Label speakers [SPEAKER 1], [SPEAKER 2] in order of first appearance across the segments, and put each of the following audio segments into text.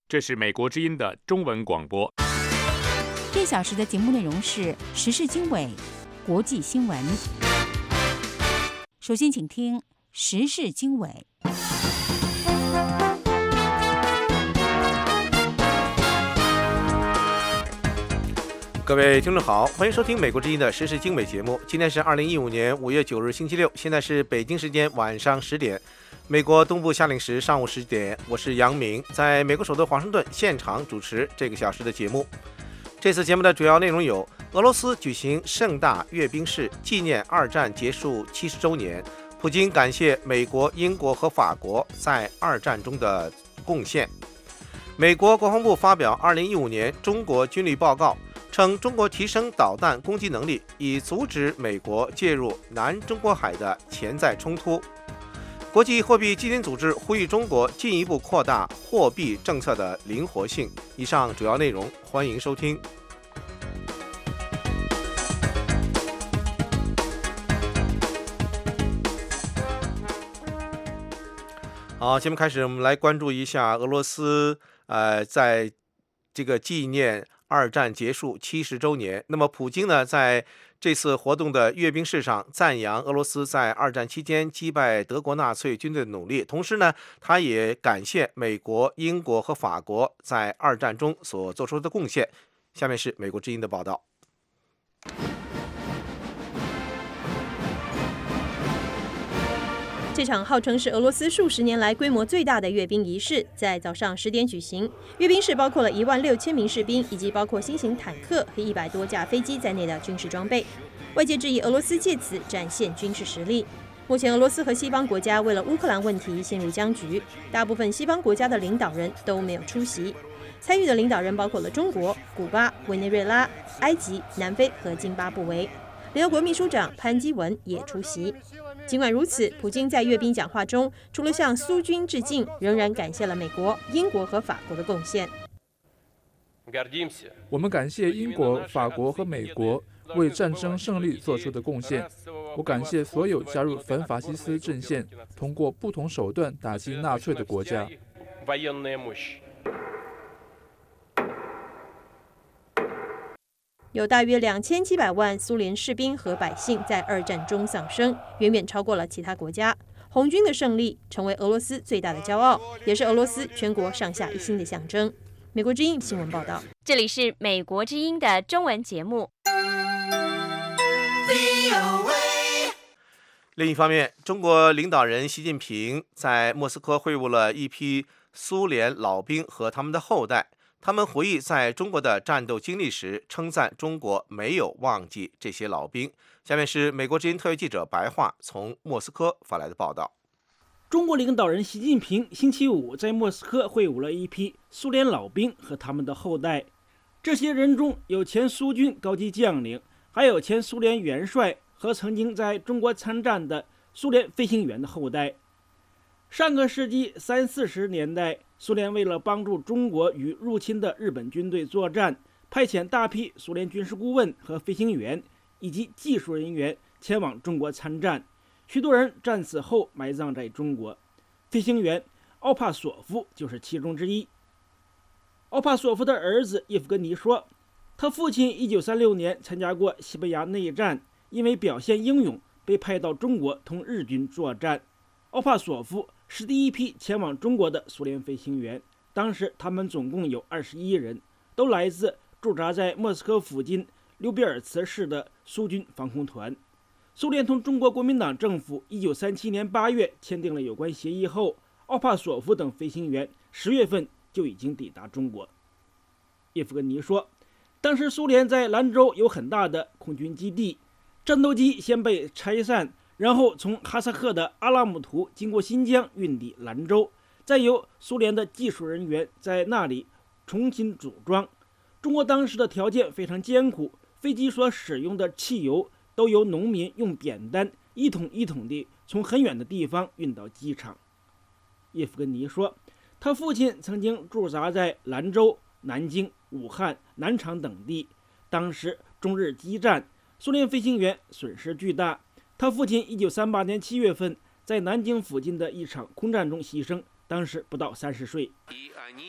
[SPEAKER 1] 这是美国之音的中文广播。
[SPEAKER 2] 这小时的节目内容是时事经纬、国际新闻。首先，请听时事经纬。
[SPEAKER 3] 各位听众好，欢迎收听美国之音的时事经纬节目。今天是2015年5月9日星期六，现在是北京时间晚上10点，美国东部夏令时上午10点。我是杨明，在美国首都华盛顿现场主持这个小时的节目。这次节目的主要内容有：俄罗斯举行盛大阅兵式，纪念二战结束70周年。普京感谢美国、英国和法国在二战中的贡献。美国国防部发表2015年中国军力报告，称中国提升导弹攻击能力，以阻止美国介入南中国海的潜在冲突。国际货币基金组织呼吁中国进一步扩大货币政策的灵活性。以上主要内容，欢迎收听。好，节目开始，我们来关注一下俄罗斯，在这个纪念二战结束70周年。那么，普京呢，在这次活动的阅兵式上赞扬俄罗斯在二战期间击败德国纳粹军队的努力，同时呢，他也感谢美国、英国和法国在二战中所做出的贡献。下面是美国之音的报道。
[SPEAKER 4] 这场号称是俄罗斯数十年来规模最大的阅兵仪式，在早上10点举行。阅兵式包括了16000名士兵，以及包括新型坦克和100多架飞机在内的军事装备。外界质疑俄罗斯借此展现军事实力。目前，俄罗斯和西方国家为了乌克兰问题陷入僵局，大部分西方国家的领导人都没有出席。参与的领导人包括了中国、古巴、委内瑞拉、埃及、南非和津巴布韦。联合国秘书长潘基文也出席。尽管如此，普京在阅兵讲话中，除了向苏军致敬，仍然感谢了美国、英国和法国的贡献。
[SPEAKER 5] 我们感谢英国、法国和美国为战争胜利做出的贡献。我感谢所有加入反法西斯阵线、通过不同手段打击纳粹的国家。
[SPEAKER 4] 有大约2700万苏联士兵和百姓在二战中丧生，远远超过了其他国家。红军的胜利成为俄罗斯最大的骄傲，也是俄罗斯全国上下一心的象征。美国之音新闻报道。
[SPEAKER 2] 这里是美国之音的中文节目。
[SPEAKER 3] 另一方面，中国领导人习近平在莫斯科会晤了一批苏联老兵和他们的后代。他们回忆在中国的战斗经历时，称赞中国没有忘记这些老兵。下面是美国之音特约记者白桦从莫斯科发来的报道。
[SPEAKER 6] 中国领导人习近平星期五在莫斯科会晤了一批苏联老兵和他们的后代。这些人中有前苏军高级将领，还有前苏联元帅和曾经在中国参战的苏联飞行员的后代。上个世纪30、40年代，苏联为了帮助中国与入侵的日本军队作战，派遣大批苏联军事顾问和飞行员以及技术人员前往中国参战，许多人战死后埋葬在中国。飞行员奥帕索夫就是其中之一。奥帕索夫的儿子叶夫根尼说，他父亲1936年参加过西班牙内战，因为表现英勇被派到中国同日军作战。奥帕索夫是第一批前往中国的苏联飞行员，当时他们总共有21人，都来自驻扎在莫斯科附近溜比尔茨市的苏军防空团。苏联同中国国民党政府1937年8月签订了有关协议后，奥帕索夫等飞行员10月份就已经抵达中国。叶夫根尼说，当时苏联在兰州有很大的空军基地，战斗机先被拆散，然后从哈萨克的阿拉木图经过新疆运抵兰州，再由苏联的技术人员在那里重新组装。中国当时的条件非常艰苦，飞机所使用的汽油都由农民用扁担一桶一桶地从很远的地方运到机场。叶夫根尼说，他父亲曾经驻扎在兰州、南京、武汉、南昌等地，当时中日激战，苏联飞行员损失巨大。他父亲1938年7月份在南京附近的一场空战中牺牲，当时不到30岁。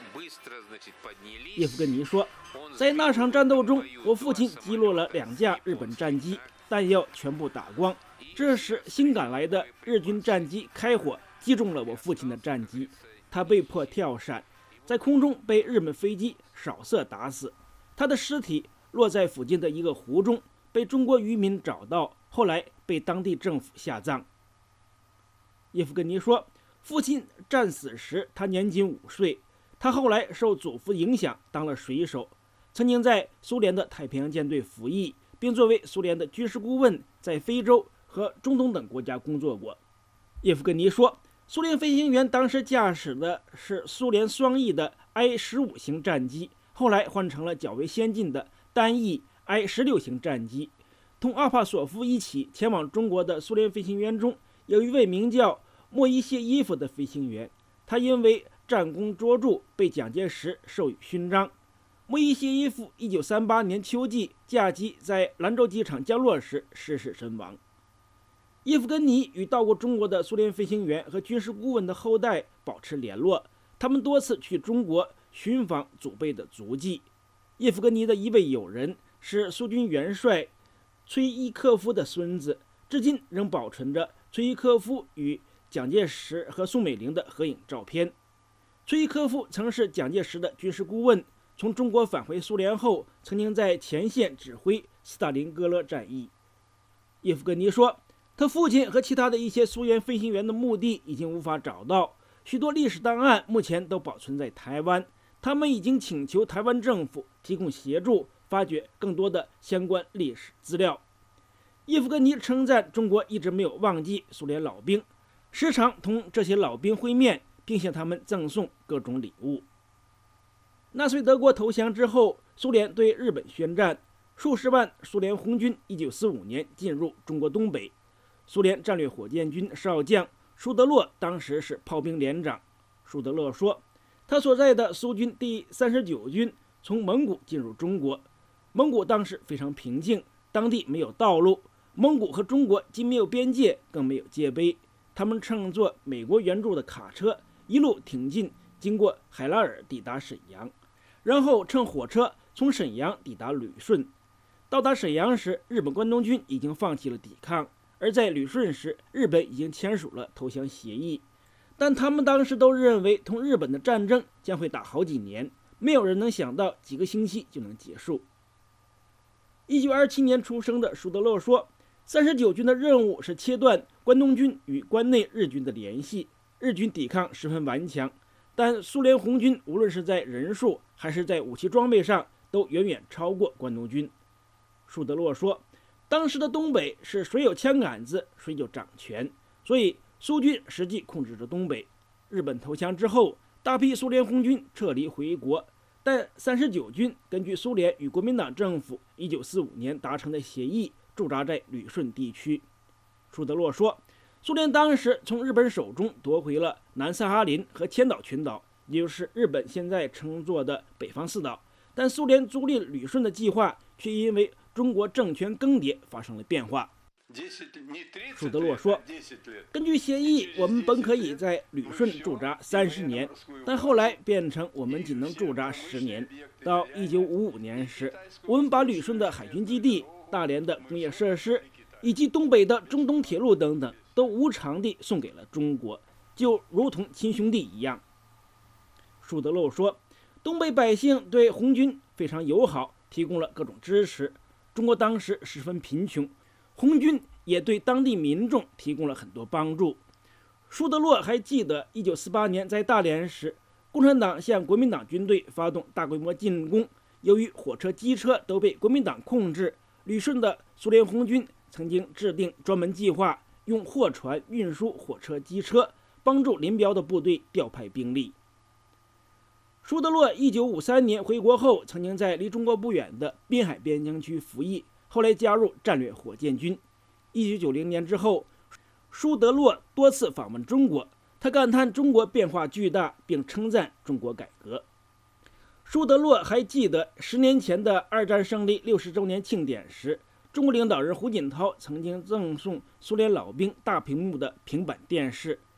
[SPEAKER 6] 叶夫根尼说，在那场战斗中，我父亲击落了2架日本战机，弹药全部打光。这时新赶来的日军战机开火击中了我父亲的战机，他被迫跳伞，在空中被日本飞机扫射打死。他的尸体落在附近的一个湖中，被中国渔民找到，后来被当地政府下葬。叶夫根尼说，父亲战死时他年仅5岁，他后来受祖父影响当了水手，曾经在苏联的太平洋舰队服役，并作为苏联的军事顾问在非洲和中东等国家工作过。叶夫根尼说，苏联飞行员当时驾驶的是苏联双翼的 I-15 型战机，后来换成了较为先进的单翼 I-16 型战机。同阿帕索夫一起前往中国的苏联飞行员中，有一位名叫莫伊谢耶夫的飞行员，他因为战功卓著被蒋介石授予勋章。莫伊谢耶夫1938年秋季驾机在兰州机场降落时失事身亡。叶夫根尼与到过中国的苏联飞行员和军事顾问的后代保持联络，他们多次去中国寻访祖辈的足迹。叶夫根尼的一位友人是苏军元帅崔伊科夫的孙子，至今仍保存着崔伊科夫与蒋介石和宋美龄的合影照片。崔伊科夫曾是蒋介石的军事顾问，从中国返回苏联后，曾经在前线指挥斯大林格勒战役。叶夫根尼说，他父亲和其他的一些苏联飞行员的墓地已经无法找到，许多历史档案目前都保存在台湾，他们已经请求台湾政府提供协助，发掘更多的相关历史资料。叶夫根尼称赞中国一直没有忘记苏联老兵，时常同这些老兵会面，并向他们赠送各种礼物。纳粹德国投降之后，苏联对日本宣战，数十万苏联红军1945年进入中国东北。苏联战略火箭军少将舒德洛当时是炮兵连长。舒德洛说，他所在的苏军第39军从蒙古进入中国，蒙古当时非常平静，当地没有道路，蒙古和中国既没有边界，更没有界碑。他们乘坐美国援助的卡车，一路挺进，经过海拉尔抵达沈阳，然后乘火车从沈阳抵达旅顺。到达沈阳时，日本关东军已经放弃了抵抗，而在旅顺时，日本已经签署了投降协议。但他们当时都认为同日本的战争将会打好几年，没有人能想到几个星期就能结束。1927年出生的舒德洛说，39军的任务是切断关东军与关内日军的联系。日军抵抗十分顽强，但苏联红军无论是在人数还是在武器装备上都远远超过关东军。舒德洛说，当时的东北是谁有枪杆子谁就掌权，所以苏军实际控制着东北。日本投降之后，大批苏联红军撤离回国，但39军根据苏联与国民党政府1945年达成的协议，驻扎在旅顺地区。舒德洛说，苏联当时从日本手中夺回了南萨哈林和千岛群岛，也就是日本现在称作的北方四岛，但苏联租赁旅顺的计划却因为中国政权更迭发生了变化。舒德洛说，根据协议，我们本可以在旅顺驻扎30年，但后来变成我们仅能驻扎10年。到1955年时，我们把旅顺的海军基地、大连的工业设施以及东北的中东铁路等等都无偿地送给了中国，就如同亲兄弟一样。舒德洛说，东北百姓对红军非常友好，提供了各种支持。中国当时十分贫穷，红军也对当地民众提供了很多帮助。舒德洛还记得1948年在大连时，共产党向国民党军队发动大规模进攻，由于火车、机车都被国民党控制，旅顺的苏联红军曾经制定专门计划，用货船运输火车、机车，帮助林彪的部队调派兵力。舒德洛1953年回国后，曾经在离中国不远的滨海边疆区服役，后来加入战略火箭军。1990年之后，舒德洛多次访问中国，他感叹中国变化巨大，并称赞中国改革。舒德洛还记得10年前的二战胜利60周年庆典时，中国领导人胡锦涛曾经赠送苏联老兵大屏幕的平板电视。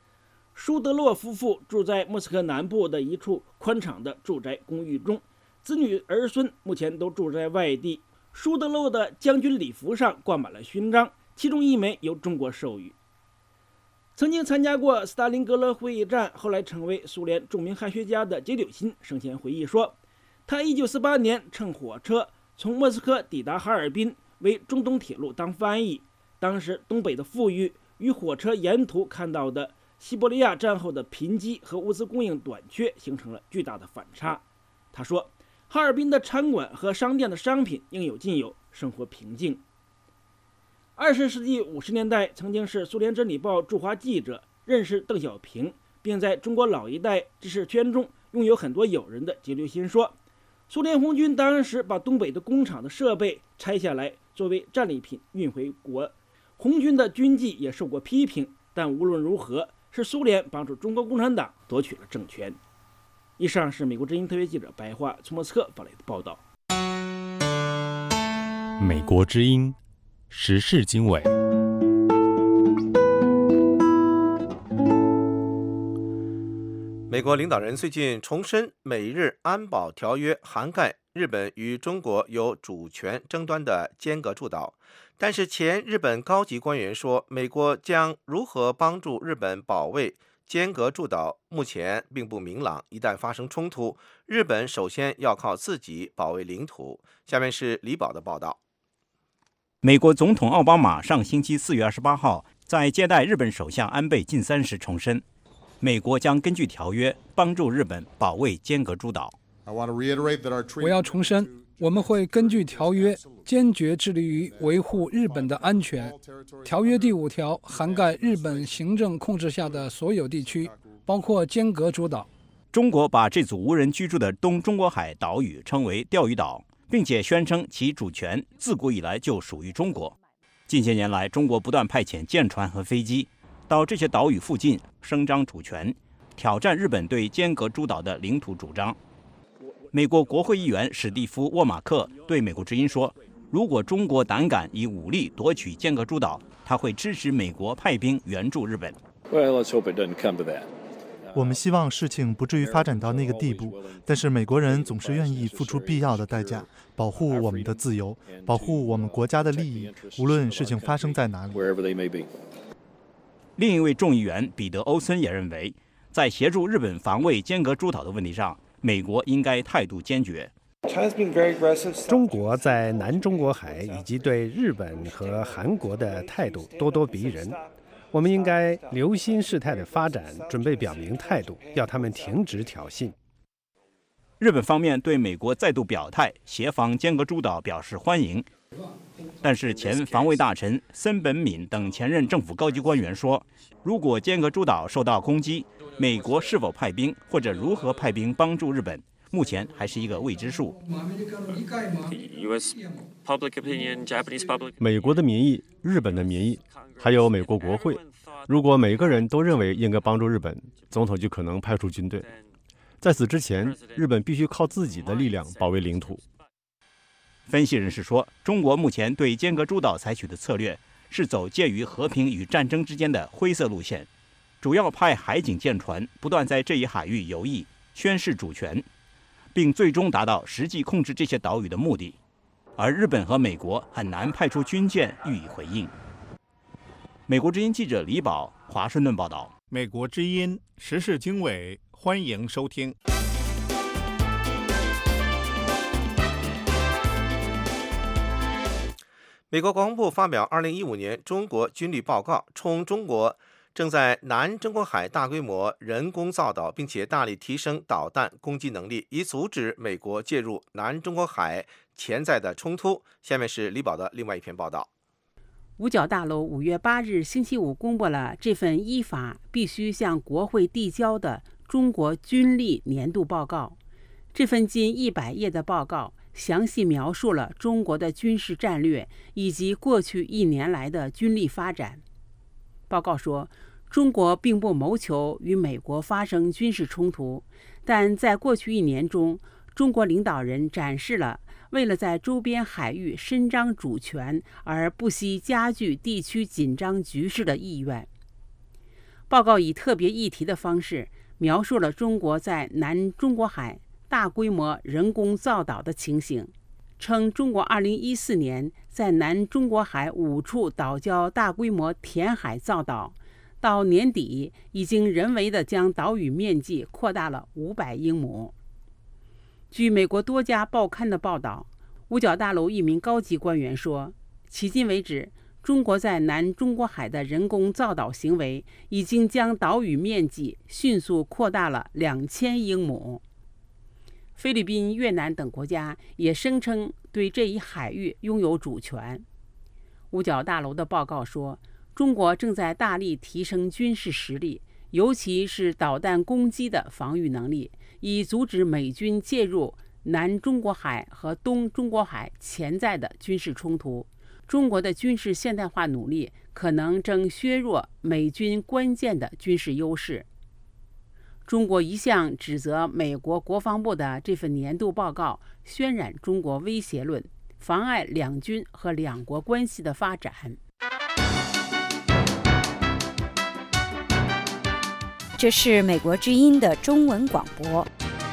[SPEAKER 6] 舒德洛夫妇住在莫斯科南部的一处宽敞的住宅公寓中，子女儿孙目前都住在外地。舒德洛的将军礼服上挂满了勋章，其中一枚由中国授予。曾经参加过斯大林格勒会议战，后来成为苏联著名汉学家的杰柳辛生前回忆说，他1948年乘火车从莫斯科抵达哈尔滨，为中东铁路当翻译。当时东北的富裕与火车沿途看到的西伯利亚战后的贫瘠和物资供应短缺形成了巨大的反差。他说，哈尔滨的餐馆和商店的商品应有尽有，生活平静。20世纪50年代，曾经是苏联真理报驻华记者，认识邓小平，并在中国老一代知识圈中拥有很多友人的杰柳辛说，苏联红军当时把东北的工厂的设备拆下来作为战利品运回国，红军的军纪也受过批评，但无论如何，是苏联帮助中国共产党夺取了政权。以上是美国之音特约记者白桦从莫斯科发来的报道。
[SPEAKER 1] 美国之音时事经纬。
[SPEAKER 3] 美国领导人最近重申美日安保条约涵盖日本与中国有主权争端的尖阁诸岛，但是前日本高级官员说，美国将如何帮助日本保卫尖阁诸岛目前并不明朗，一旦发生冲突，日本首先要靠自己保卫领土。下面是李宝的报道。
[SPEAKER 7] 美国总统奥巴马上星期4月28号在接待日本首相安倍晋三时重申，美国将根据条约帮助日本保卫尖阁诸岛。
[SPEAKER 8] 我要重申，我们会根据条约坚决致力于维护日本的安全。条约第5条涵盖日本行政控制下的所有地区，包括尖阁诸岛。
[SPEAKER 7] 中国把这组无人居住的东中国海岛屿称为钓鱼岛，并且宣称其主权自古以来就属于中国。近些年来，中国不断派遣舰船和飞机到这些岛屿附近声张主权，挑战日本对尖阁诸岛的领土主张。美国国会议员史蒂夫·沃马克对美国之音说，如果中国胆敢以武力夺取尖阁诸岛，他会支持美国派兵援助日本。
[SPEAKER 9] 我们希望事情不至于发展到那个地步，但是美国人总是愿意付出必要的代价，保护我们的自由，保护我们国家的利益，无论事情发生在哪里。
[SPEAKER 7] 另一位众议员彼得·欧森也认为，在协助日本防卫尖阁诸岛的问题上，美国应该态度坚决。
[SPEAKER 10] 中国在南中国海以及对日本和韩国的态度咄咄逼人，我们应该留心事态的发展，准备表明态度，要他们停止挑衅。
[SPEAKER 7] 日本方面对美国再度表态协防尖阁诸岛表示欢迎，但是前防卫大臣森本敏等前任政府高级官员说，如果尖阁诸岛受到攻击，美国是否派兵或者如何派兵帮助日本，目前还是一个未知数。
[SPEAKER 11] 美国的民意、日本的民意，还有美国国会，如果每个人都认为应该帮助日本，总统就可能派出军队。在此之前，日本必须靠自己的力量保卫领土。
[SPEAKER 7] 分析人士说，中国目前对尖阁诸岛采取的策略是走介于和平与战争之间的灰色路线，主要派海警舰船不断在这一海域游弋，宣示主权，并最终达到实际控制这些岛屿的目的。而日本和美国很难派出军舰予以回应。美国之音记者李宝，华盛顿报道。
[SPEAKER 12] 美国之音时事经纬，欢迎收听。
[SPEAKER 3] 美国国防部发表2015年中国军力报告，称中国正在南中国海大规模人工造岛，并且大力提升导弹攻击能力，以阻止美国介入南中国海潜在的冲突。下面是李宝的另外一篇报道。
[SPEAKER 13] 五角大楼5月8日星期五公布了这份依法必须向国会递交的中国军力年度报告。这份近100页的报告详细描述了中国的军事战略以及过去1年来的军力发展。报告说，中国并不谋求与美国发生军事冲突，但在过去1年中，中国领导人展示了为了在周边海域伸张主权而不惜加剧地区紧张局势的意愿。 报告以特别议题的方式描述了中国在南中国海大规模人工造岛的情形，称中国2014年在南中国海5处岛礁大规模填海造岛，到年底已经人为地将岛屿面积扩大了500英亩。据美国多家报刊的报道，五角大楼一名高级官员说，迄今为止，中国在南中国海的人工造岛行为已经将岛屿面积迅速扩大了2000英亩。菲律宾、越南等国家也声称对这一海域拥有主权。五角大楼的报告说，中国正在大力提升军事实力，尤其是导弹攻击的防御能力，以阻止美军介入南中国海和东中国海潜在的军事冲突。中国的军事现代化努力可能正削弱美军关键的军事优势。中国一向指责美国国防部的这份年度报告渲染中国威胁论，妨碍两军和两国关系的发展。
[SPEAKER 14] 这是美国之音的中文广播。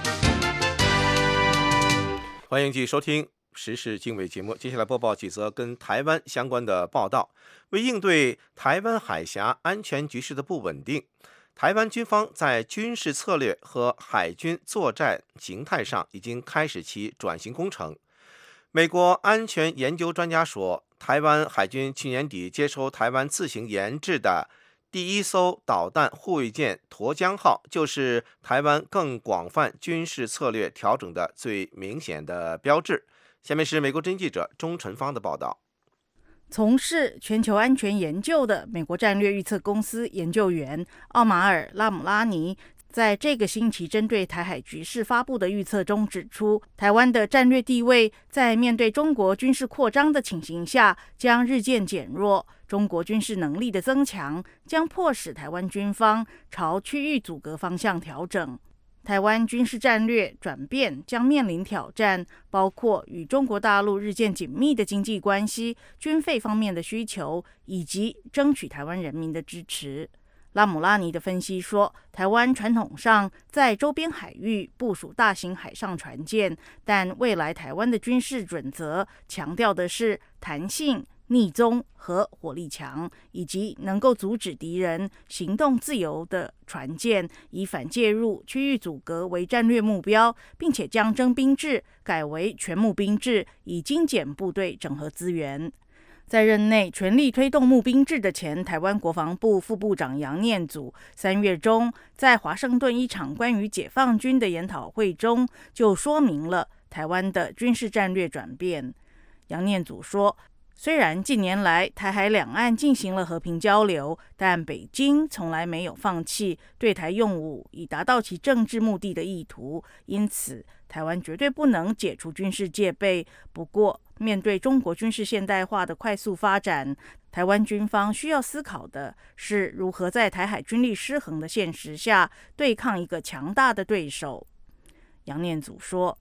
[SPEAKER 3] 欢迎继续收听时事经纬节目，接下来播报几则跟台湾相关的报道。为应对台湾海峡安全局势的不稳定，台湾军方在军事策略和海军作战形态上已经开始其转型工程。美国安全研究专家说，台湾海军去年底接收台湾自行研制的第一艘导弹护卫舰沱江号，就是台湾更广泛军事策略调整的最明显的标志。下面是美国之音记者钟晨芳的报道。
[SPEAKER 15] 从事全球安全研究的美国战略预测公司研究员奥马尔·拉姆拉尼在这个星期针对台海局势发布的预测中指出，台湾的战略地位在面对中国军事扩张的情形下将日渐减弱，中国军事能力的增强将迫使台湾军方朝区域阻隔方向调整。台湾军事战略转变将面临挑战，包括与中国大陆日渐紧密的经济关系、军费方面的需求，以及争取台湾人民的支持。拉姆拉尼的分析说，台湾传统上在周边海域部署大型海上船舰，但未来台湾的军事准则强调的是弹性、逆踪和火力强，以及能够阻止敌人行动自由的船舰，以反介入、区域阻隔为战略目标，并且将征兵制改为全募兵制，以精简部队整合资源。在任内全力推动募兵制的前台湾国防部副部长杨念祖，3月中在华盛顿一场关于解放军的研讨会中，就说明了台湾的军事战略转变。杨念祖说，虽然近年来台海两岸进行了和平交流，但北京从来没有放弃对台用武以达到其政治目的的意图，因此台湾绝对不能解除军事戒备。不过，面对中国军事现代化的快速发展，台湾军方需要思考的是如何在台海军力失衡的现实下对抗一个强大的对手。杨念祖说，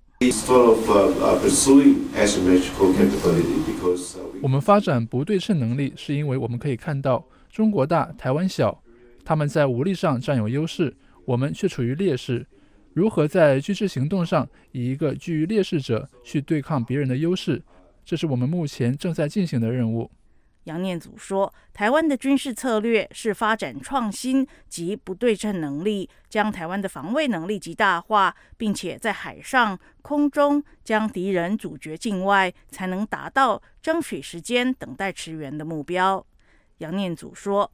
[SPEAKER 5] 我们发展不对称能力，是因为我们可以看到中国大，台湾小，他们在武力上占有优势，我们却处于劣势。如何在军事行动上以一个居于劣势者去对抗别人的优势，这是我们目前正在进行的任务。
[SPEAKER 15] 杨念祖说，台湾的军事策略是发展创新及不对称能力，将台湾的防卫能力极大化，并且在海上、空中将敌人阻绝境外，才能达到争取时间、等待驰援的目标。杨念祖说，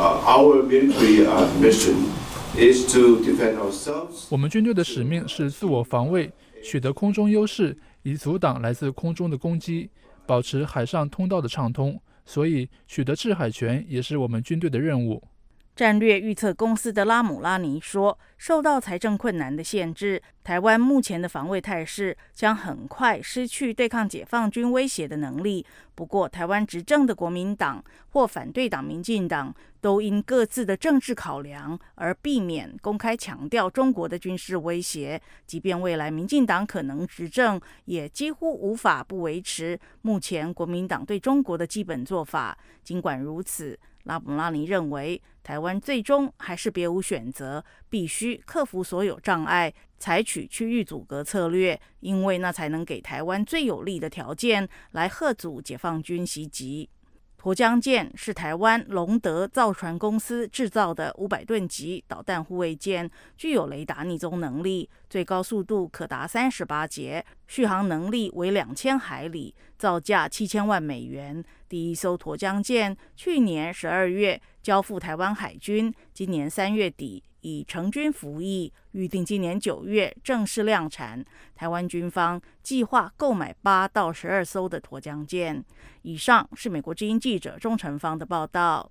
[SPEAKER 5] 我们军队的使命是自我防卫，取得空中优势，以阻挡来自空中的攻击，保持海上通道的畅通，所以取得制海权也是我们军队的任务。
[SPEAKER 15] 战略预测公司的拉姆拉尼说，受到财政困难的限制，台湾目前的防卫态势将很快失去对抗解放军威胁的能力。不过，台湾执政的国民党或反对党民进党都因各自的政治考量而避免公开强调中国的军事威胁。即便未来民进党可能执政，也几乎无法不维持目前国民党对中国的基本做法。尽管如此， 拉姆拉尼认为，台湾最终还是别无选择，必须克服所有障碍，采取区域阻隔策略，因为那才能给台湾最有利的条件来嚇阻解放军袭击。沱江舰是台湾龙德造船公司制造的500吨级导弹护卫舰，具有雷达逆踪能力，最高速度可达38节，续航能力为2000海里，造价7000万美元。第一艘沱江舰去年12月交付台湾海军，今年3月底已成军服役，预定今年9月正式量产。台湾军方计划购买8到12艘的沱江舰。以上是美国之音记者钟成芳的报道。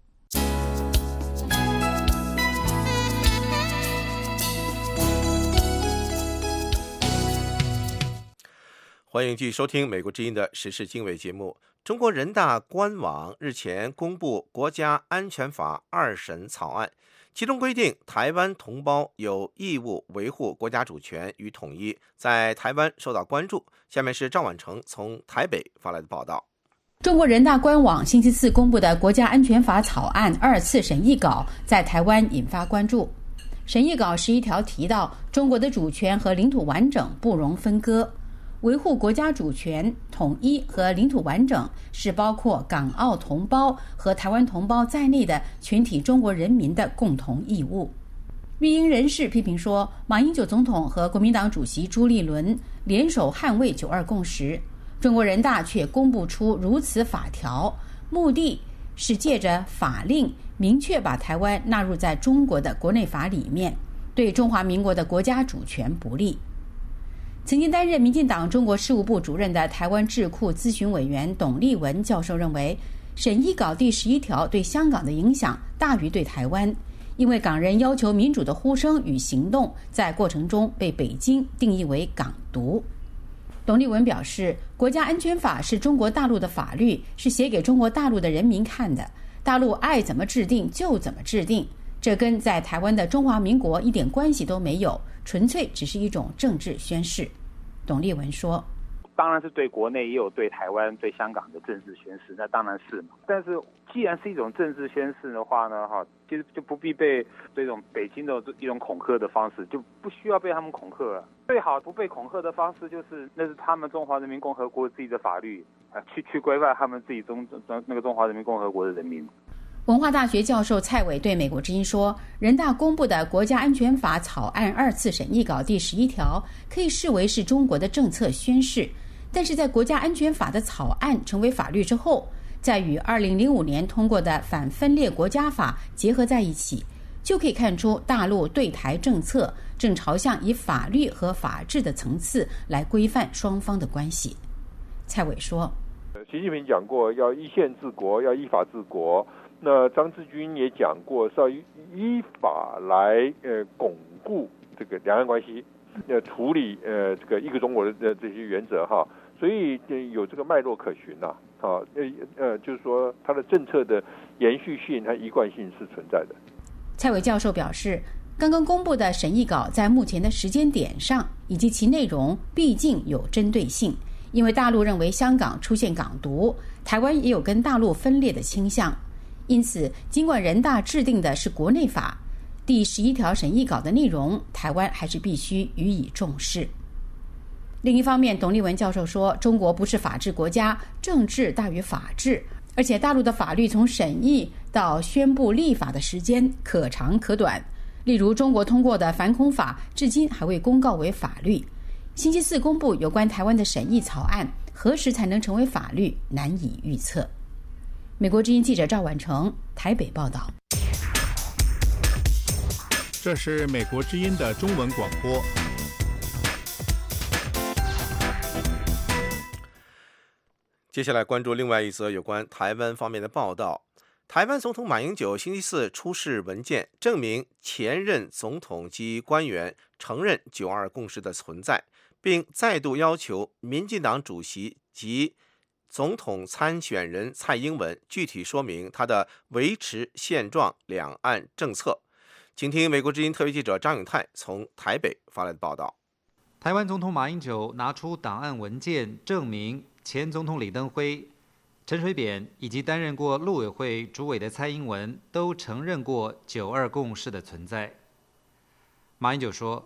[SPEAKER 3] 欢迎继续收听美国之音的时事经纬节目。中国人大官网日前公布国家安全法2审草案，其中规定台湾同胞有义务维护国家主权与统一，在台湾受到关注。下面是赵婉成从台北发来的报道。
[SPEAKER 2] 中国人大官网星期四公布的国家安全法草案2次审议稿在台湾引发关注。审议稿11条提到，中国的主权和领土完整不容分割，维护国家主权、统一和领土完整是包括港澳同胞和台湾同胞在内的全体中国人民的共同义务。绿营人士批评说，马英九总统和国民党主席朱立伦联手捍卫9·2共识，中国人大却公布出如此法条，目的是借着法令明确把台湾纳入在中国的国内法里面，对中华民国的国家主权不利。曾经担任民进党中国事务部主任的台湾智库咨询委员董立文教授认为，审议稿第11条对香港的影响大于对台湾，因为港人要求民主的呼声与行动在过程中被北京定义为港独。董立文表示，国家安全法是中国大陆的法律，是写给中国大陆的人民看的，大陆爱怎么制定就怎么制定，这跟在台湾的中华民国一点关系都没有，纯粹只是一种政治宣示。董立文说，
[SPEAKER 16] 当然是对国内也有对台湾对香港的政治宣示，那当然是嘛。但是既然是一种政治宣示的话呢，其实就不必被这种北京的一种恐吓的方式，就不需要被他们恐吓了。最好不被恐吓的方式就是那是他们中华人民共和国自己的法律去规范他们自己那个中华人民共和国的人民。
[SPEAKER 2] 文化大学教授蔡伟对美国之音说，人大公布的国家安全法草案2次审议稿第11条可以视为是中国的政策宣示，但是在国家安全法的草案成为法律之后，在与2005年通过的反分裂国家法结合在一起，就可以看出大陆对台政策正朝向以法律和法治的层次来规范双方的关系。蔡伟说，
[SPEAKER 17] 习近平讲过要依宪治国，要依法治国，那张志军也讲过是要依法来巩固这个两岸关系，处理这个一个中国的这些原则哈，所以有这个脉络可循呐。就是说它的政策的延续性和一贯性是存在的。
[SPEAKER 2] 蔡伟教授表示，刚刚公布的审议稿在目前的时间点上以及其内容毕竟有针对性，因为大陆认为香港出现港独，台湾也有跟大陆分裂的倾向，因此尽管人大制定的是国内法，第11条审议稿的内容台湾还是必须予以重视。另一方面，董立文教授说，中国不是法治国家，政治大于法治，而且大陆的法律从审议到宣布立法的时间可长可短，例如中国通过的反恐法至今还未公告为法律，星期四公布有关台湾的审议草案，何时才能成为法律难以预测。美国之音记者赵婉成台北报道。
[SPEAKER 12] 这是美国之音的中文广播。
[SPEAKER 3] 接下来关注另外一则有关台湾方面的报道。台湾总统马英九星期四出示文件，证明前任总统及官员承认9·2共识的存在，并再度要求民进党主席及总统参选人蔡英文具体说明他的维持现状两岸政策。请听美国之音特别记者张永泰从台北发来的报道。
[SPEAKER 18] 台湾总统马英九拿出档案文件，证明前总统李登辉陈水扁以及担任过陆委会主委的蔡英文都承认过9·2共识的存在。马英九说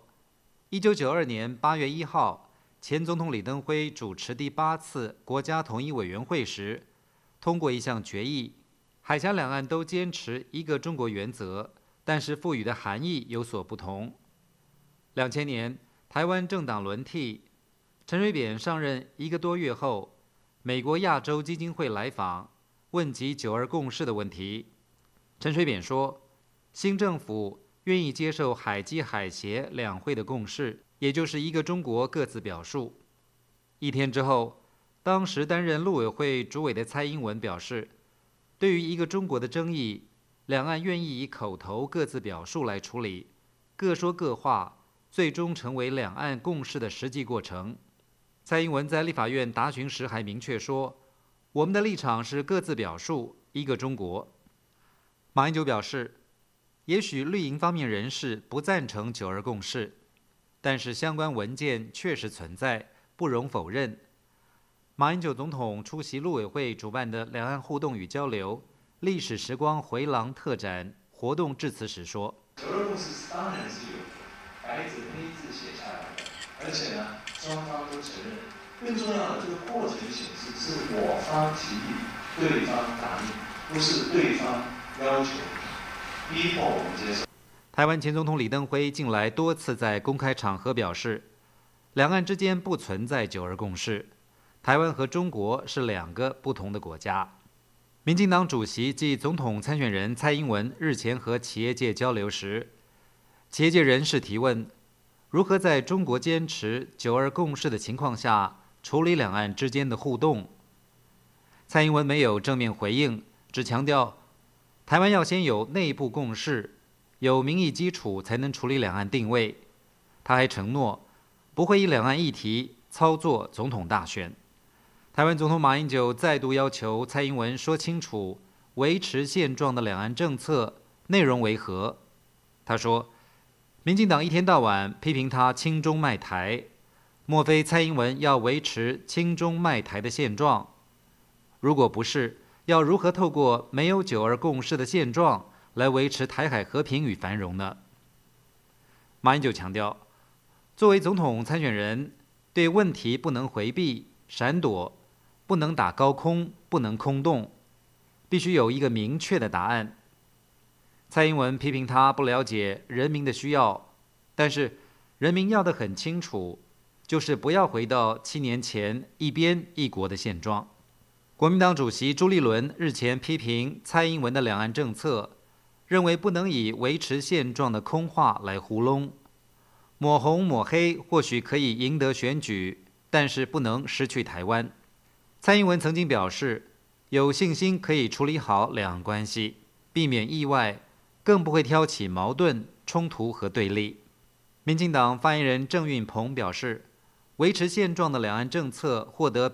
[SPEAKER 18] ，1992年8月1号，前总统李登辉主持第8次国家统一委员会时，通过一项决议，海峡两岸都坚持一个中国原则，但是赋予的含义有所不同。2000年，台湾政党轮替，陈水扁上任1个多月后，美国亚洲基金会来访，问及9·2共识的问题。陈水扁说，新政府愿意接受海基海协两会的共识，也就是一个中国各自表述。1天之后，当时担任陆委会主委的蔡英文表示，对于一个中国的争议，两岸愿意以口头各自表述来处理，各说各话，最终成为两岸共识的实际过程。蔡英文在立法院答询时还明确说，我们的立场是各自表述，一个中国。马英九表示，也许绿营方面人士不赞成9·2共识，但是相关文件确实存在，不容否认。马英九总统出席陆委会主办的两岸互动与交流历史时光回廊特展活动致辞时说，9·2共识当然是有白纸黑字写下来的，而且呢，双方都承认。更重要的，这个过程显示是我方提议，对方答应，不是对方要求，逼迫我们接受。台湾前总统李登辉近来多次在公开场合表示，两岸之间不存在9·2共识，台湾和中国是2个不同的国家。民进党主席暨总统参选人蔡英文日前和企业界交流时，企业界人士提问，如何在中国坚持9·2共识的情况下处理两岸之间的互动？蔡英文没有正面回应，只强调台湾要先有内部共识，有民意基础才能处理两岸定位。他还承诺不会以两岸议题操作总统大选。台湾总统马英九再度要求蔡英文说清楚维持现状的两岸政策内容为何。他说，民进党一天到晚批评他亲中卖台，莫非蔡英文要维持亲中卖台的现状？如果不是，要如何透过没有9·2共识的现状来维持台海和平与繁荣呢？马英九强调，作为总统参选人，对问题不能回避、闪躲，不能打高空，不能空洞，必须有一个明确的答案。蔡英文批评他不了解人民的需要，但是人民要得很清楚，就是不要回到7年前一边一国的现状。国民党主席朱立伦日前批评蔡英文的两岸政策，认为不能以维持现状的空话来糊弄，抹红抹黑或许可以赢得选举，但是不能失去台湾。蔡英文曾经表示，有信心可以处理好两岸关系，避免意外，更不会挑起矛盾、冲突和对立。民进党发言人郑运鹏表示，维持现状的两岸政策获得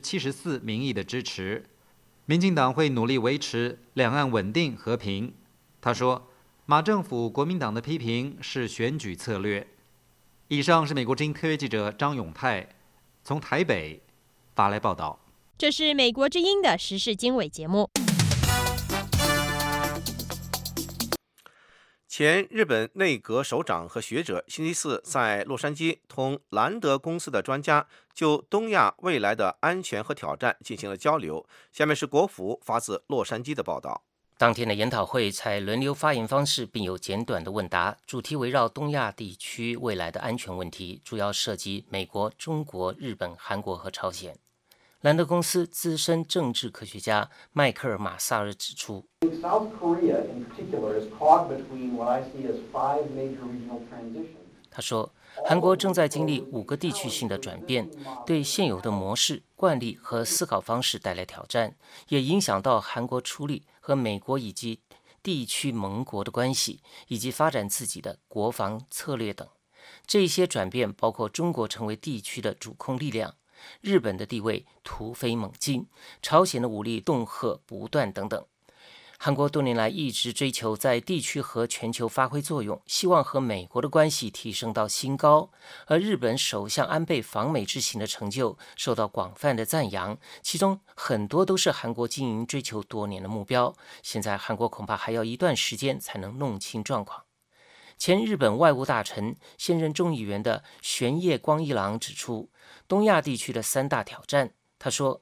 [SPEAKER 18] 74%民意的支持，民进党会努力维持两岸稳定和平。他说，马政府国民党的批评是选举策略。以上是美国之音特约记者张永泰从台北发来报道。
[SPEAKER 4] 这是美国之音的时事经纬节目。
[SPEAKER 3] 前日本内阁首长和学者星期四在洛杉矶同兰德公司的专家就东亚未来的安全和挑战进行了交流。下面是国府发自洛杉矶的报道。
[SPEAKER 19] 当天的研讨会采轮流发言方式，并有简短的问答，主题围绕东亚地区未来的安全问题，主要涉及美国、中国、日本、韩国和朝鲜。兰德公司资深政治科学家迈克尔·马萨尔指出，他说，韩国正在经历5个地区性的转变，对现有的模式、惯例和思考方式带来挑战，也影响到韩国处理和美国以及地区盟国的关系，以及发展自己的国防策略等。这些转变包括中国成为地区的主控力量，日本的地位突飞猛进，朝鲜的武力恫吓不断等等。 韩国多年来一直追求在地区和全球发挥作用，希望和美国的关系提升到新高。而日本首相安倍访美之行的成就受到广泛的赞扬，其中很多都是韩国经营追求多年的目标。现在韩国恐怕还要一段时间才能弄清状况。前日本外务大臣、现任众议员的玄叶光一郎指出，东亚地区的3大挑战。他说，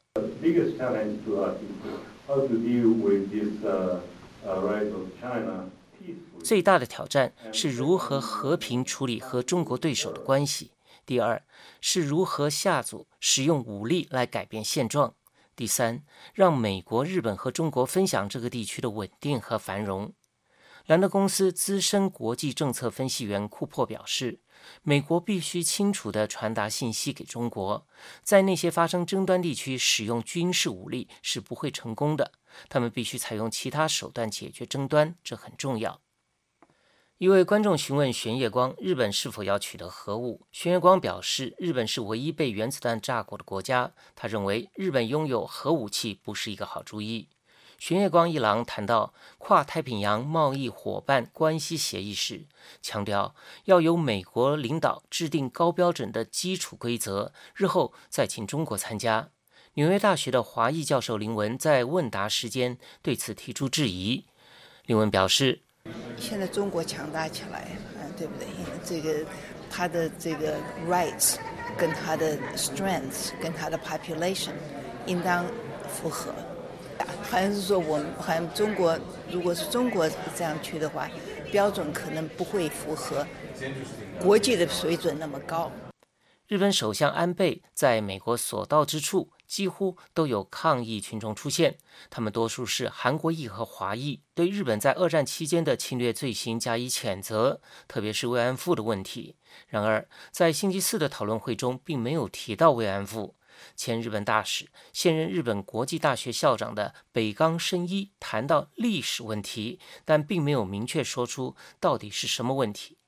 [SPEAKER 19] 最大的挑战是如何和平处理和中国对手的关系。第二，是如何下阻使用武力来改变现状。第三，让美国、日本和中国分享这个地区的稳定和繁荣。兰德公司资深国际政策分析员库珀表示，美国必须清楚地传达信息给中国，在那些发生争端地区使用军事武力是不会成功的，他们必须采用其他手段解决争端，这很重要。一位观众询问玄叶光日本是否要取得核武，玄叶光表示，日本是唯一被原子弹炸过的国家，他认为日本拥有核武器不是一个好主意。玄叶光一郎谈到跨太平洋贸易伙伴关系协议时，强调要由美国领导制定高标准的基础规则，日后再请中国参加。纽约大学的华裔教授林文在问答时间对此提出质疑。林文表示，
[SPEAKER 20] 现在中国强大起来，对不对？这个他的这个 rights 跟他的 strengths 跟他的 population 应当符合。好像是说好像中国，如果是中国这样去的话，标准可能不会符合国际的水准那么高。
[SPEAKER 19] 日本首相安倍在美国所到之处，几乎都有抗议群众出现，他们多数是韩国裔和华裔，对日本在二战期间的侵略罪行加以谴责，特别是慰安妇的问题。然而，在星期四的讨论会中，并没有提到慰安妇。前日本大使、现任日本国际大学校长的北冈伸一谈到历史问题，但并没有明确说出到底是什么问题。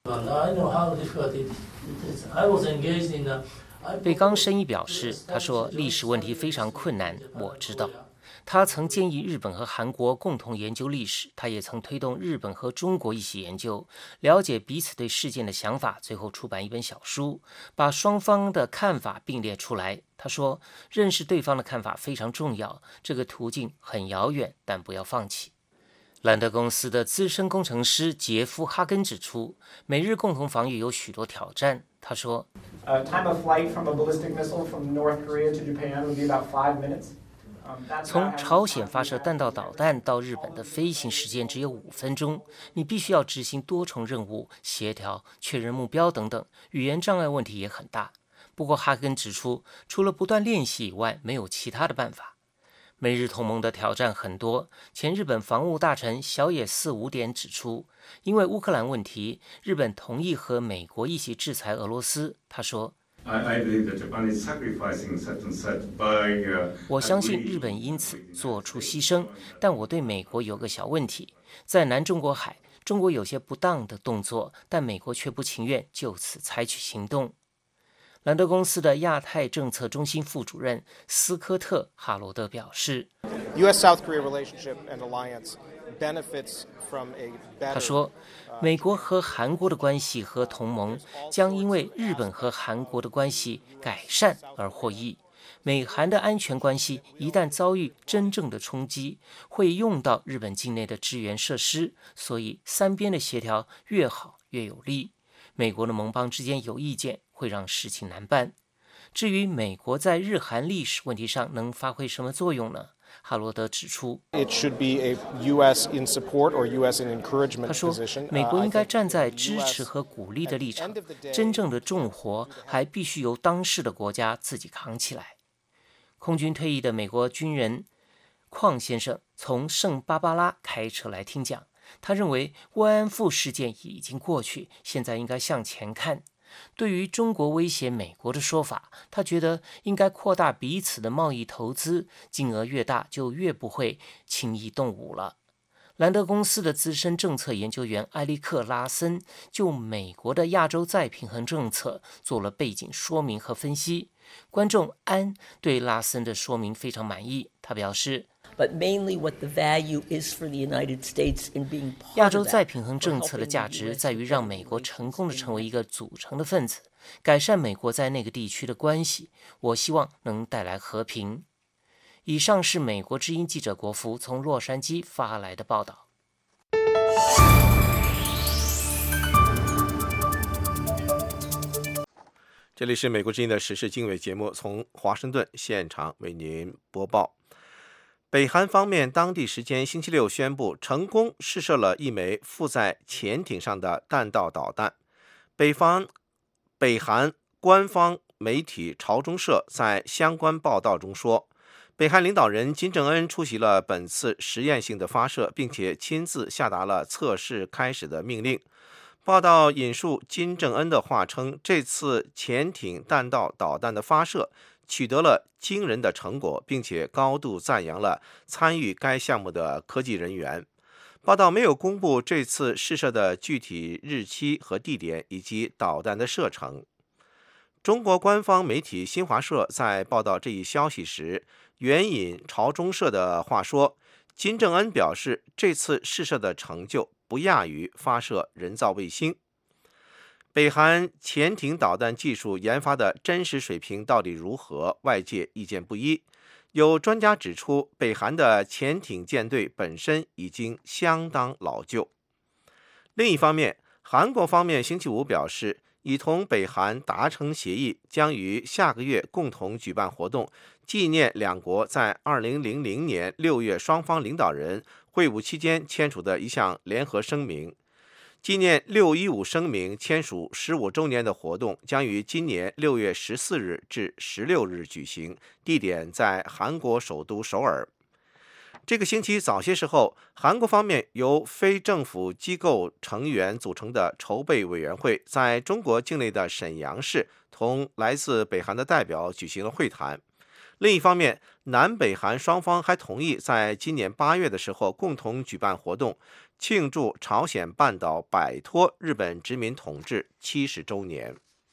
[SPEAKER 19] 北冈伸一表示，他说历史问题非常困难，我知道。他曾建议日本和韩国共同研究历史，他也曾推动日本和中国一起研究，了解彼此对事件的想法，最后出版一本小书，把双方的看法并列出来。他说，认识对方的看法非常重要，这个途径很遥远，但不要放弃。兰德公司的资深工程师杰夫·哈根指出，美日共同防御有许多挑战。他说
[SPEAKER 21] ，time of flight from a ballistic missile from North Korea to Japan would be about 5 minutes.
[SPEAKER 19] 从朝鲜发射弹道导弹到日本的飞行时间只有5分钟，你必须要执行多重任务、协调、确认目标等等，语言障碍问题也很大。不过哈根指出，除了不断练习以外，没有其他的办法。美日同盟的挑战很多。前日本防务大臣小野四五点指出，因为乌克兰问题，日本同意和美国一起制裁俄罗斯。他说，我相信日本因此做出牺牲，但我对美国有个小问题，在南中国海，中国有些不当的动作，但美国却不情愿就此采取行动。兰德公司的亚太政策中心副主任斯科特·哈罗德表示，他说，美国和韩国的关系和同盟将因为日本和韩国的关系改善而获益。美韩的安全关系一旦遭遇真正的冲击，会用到日本境内的支援设施，所以三边的协调越好越有利。美国的盟邦之间有意见，会让事情难办。至于美国在日韩历史问题上能发挥什么作用呢？哈罗德指出，他说，美国应该站在支持和鼓励的立场，真正的重活还必须由当事的国家自己扛起来。空军退役的美国军人邝先生从圣巴巴拉开车来听讲，他认为慰安妇事件已经过去，现在应该向前看。对于中国威胁美国的说法，他觉得应该扩大彼此的贸易投资，金额越大就越不会轻易动武了。兰德公司的资深政策研究员埃利克·拉森就美国的亚洲再平衡政策做了背景说明和分析。观众安对拉森的说明非常满意，他表示， 亚洲再平衡政策的价值在于让美国成功地成为一个组成的分子，改善美国在那个地区的关系。我希望能带来和平。以上是美国之音记者国福从洛杉矶发来的报道。
[SPEAKER 3] 这里是美国之音的时事经纬节目，从华盛顿现场为您播报。北韩方面当地时间星期六宣布，成功试射了一枚附在潜艇上的弹道导弹。北韩官方媒体朝中社在相关报道中说，北韩领导人金正恩出席了本次实验性的发射，并且亲自下达了测试开始的命令。报道引述金正恩的话称，这次潜艇弹道导弹的发射取得了惊人的成果，并且高度赞扬了参与该项目的科技人员。报道没有公布这次试射的具体日期和地点以及导弹的射程。中国官方媒体新华社在报道这一消息时，援引朝中社的话说，金正恩表示，这次试射的成就不亚于发射人造卫星。北韩潜艇导弹技术研发的真实水平到底如何，外界意见不一。有专家指出，北韩的潜艇舰队本身已经相当老旧。另一方面，韩国方面星期五表示，已同北韩达成协议，将于下个月共同举办活动，纪念两国在2000年6月双方领导人会晤期间签署的一项联合声明。纪念615声明签署15周年的活动将于今年6月14日至16日举行，地点在韩国首都首尔。这个星期早些时候，韩国方面由非政府机构成员组成的筹备委员会在中国境内的沈阳市同来自北韩的代表举行了会谈。另一方面，南北韩双方还同意在今年8月的时候共同举办活动，庆祝朝鲜半岛摆脱日本殖民统治70周年。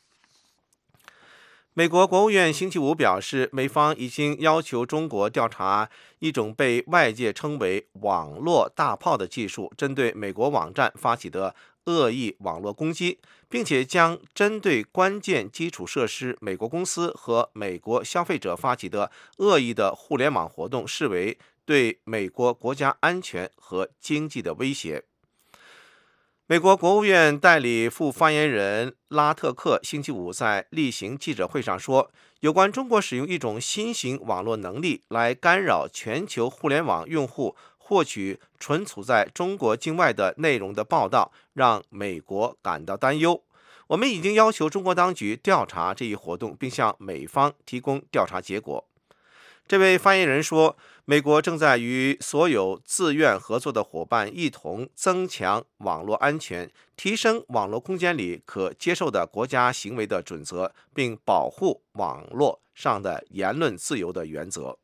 [SPEAKER 3] 美国国务院星期五表示，美方已经要求中国调查一种被外界称为网络大炮的技术针对美国网站发起的恶意网络攻击，并且将针对关键基础设施美国公司和美国消费者发起的恶意的互联网活动视为对美国国家安全和经济的威胁。美国国务院代理副发言人拉特克星期五在例行记者会上说，有关中国使用一种新型网络能力来干扰全球互联网用户获取存储在中国境外的内容的报道，让美国感到担忧。我们已经要求中国当局调查这一活动，并向美方提供调查结果。这位发言人说，美国正在与所有自愿合作的伙伴一同增强网络安全，提升网络空间里可接受的国家行为的准则，并保护网络上的言论自由的原则。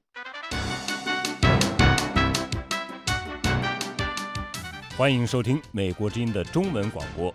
[SPEAKER 1] 欢迎收听美国之音的中文广播。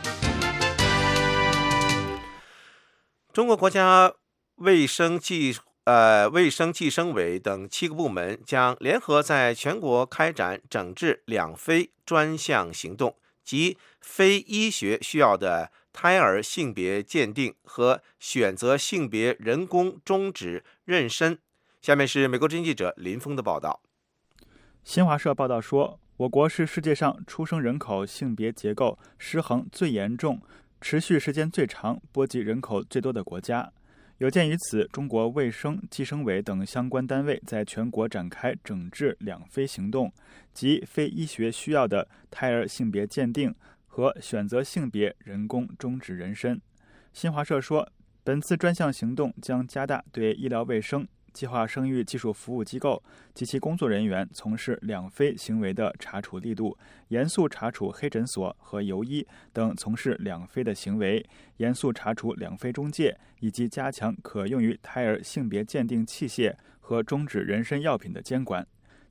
[SPEAKER 3] 中国国家卫生计生委等7个部门将联合在全国开展整治两非专项行动，即非医学需要的胎儿性别鉴定和选择性别人工终止妊娠。下面是美国之音记者林峰的报道。
[SPEAKER 6] 新华社报道说，我国是世界上出生人口性别结构失衡最严重、持续时间最长、波及人口最多的国家。有鉴于此，中国卫生计生委等相关单位在全国展开整治两非行动，即非医学需要的胎儿性别鉴定和选择性别人工终止妊娠。新华社说，本次专项行动将加大对医疗卫生、计划生育技术服务机构及其工作人员从事两非行为的查处力度，严肃查处黑诊所和游医等从事两非的行为，严肃查处两非中介，以及加强可用于胎儿性别鉴定器械和终止妊娠药品的监管。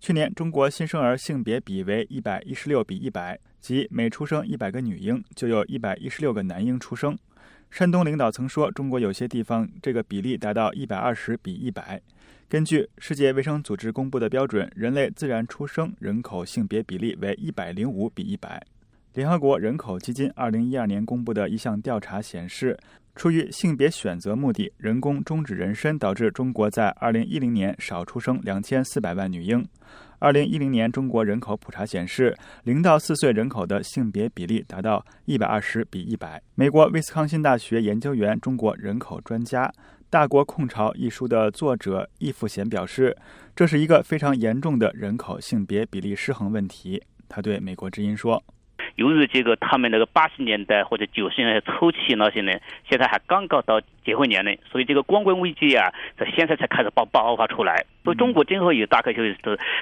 [SPEAKER 6] 去年中国新生儿性别比为116比100，即每出生100个女婴就有116个男婴出生。山东领导曾说，中国有些地方这个比例达到120比100。根据世界卫生组织公布的标准，人类自然出生人口性别比例为105比100。联合国人口基金2012年公布的一项调查显示，出于性别选择目的，人工终止人身导致中国在2010年少出生2400万女婴。2010年中国人口普查显示，0到4岁人口的性别比例达到120比100。美国威斯康辛大学研究员、中国人口专家、《大国控朝》一书的作者易富贤表示，这是一个非常严重的人口性别比例失衡问题。他对美国之音说，
[SPEAKER 8] 由于这个他们那个80年代或者90年代初期那些人，现在还刚刚到结婚年龄，所以这个光棍危机啊，在现在才开始爆发出来。所以中国今后有大概有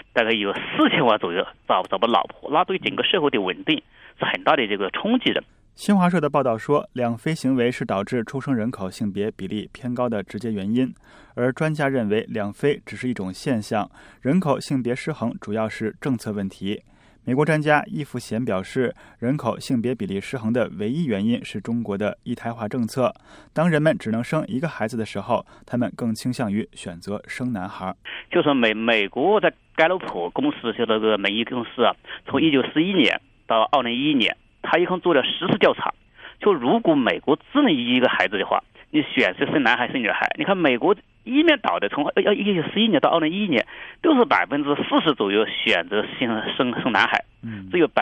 [SPEAKER 8] 4000万左右找不老婆，那对整个社会的稳定是很大的这个冲击的。
[SPEAKER 6] 新华社的报道说，两非行为是导致出生人口性别比例偏高的直接原因，而专家认为两非只是一种现象，人口性别失衡主要是政策问题。美国专家易富贤表示，人口性别比例失衡的唯一原因是中国的一胎化政策。当人们只能生一个孩子的时候，他们更倾向于选择生男孩。
[SPEAKER 8] 就是美国在盖洛普公司就那个民意公司啊，从1941年到2011年，他一共做了10次调查。就如果美国只能一个孩子的话，你选择生男孩生女孩，你看美国一面倒的，从1941年到2011年，都是40%左右选择生男孩，只有